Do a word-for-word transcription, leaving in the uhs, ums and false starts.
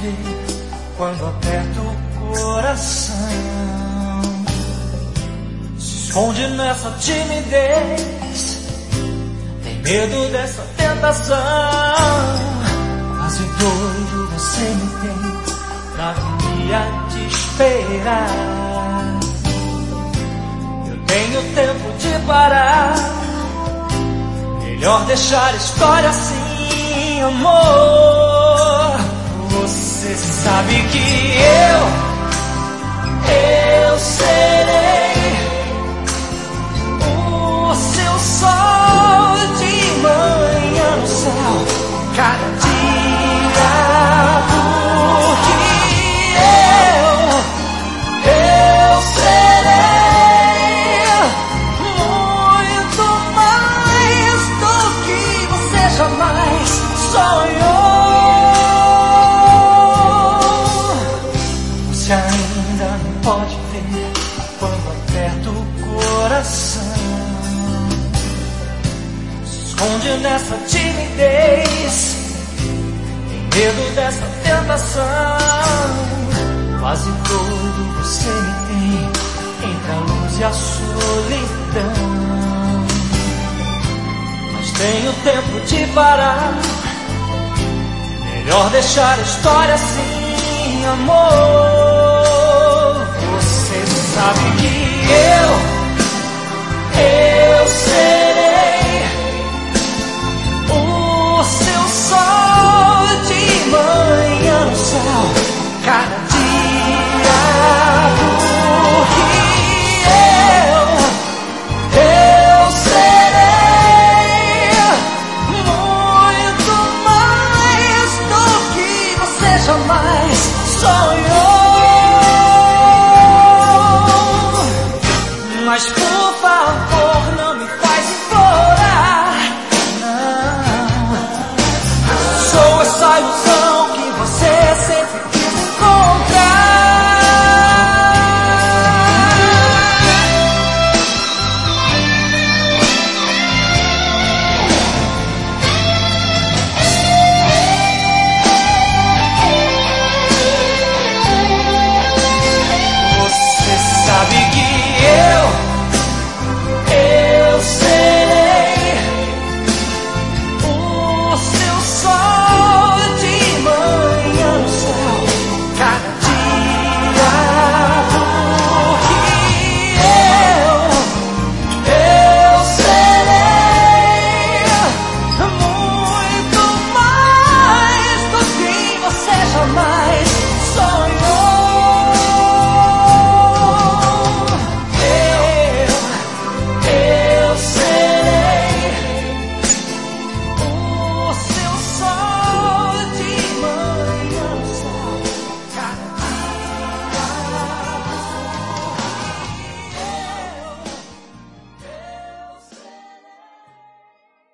ver quando aperto o coração. Se esconde nessa timidez, tem medo dessa tentação. Quase doido você me tem pra vir a te esperar. Eu tenho tempo de parar, melhor deixar a história assim, amor. Você sabe que eu, eu serei o seu sol de manhã no céu, cada dia, porque eu, eu serei muito mais do que você jamais sonhou. Você ainda não pode ver quando aperto o coração. Se esconde nessa timidez, tem medo dessa tentação. Quase doido você me tem entre a luz e a solidão. Mas tenho tempo de parar, melhor deixar a história assim, amor. Você sabe que eu, eu sei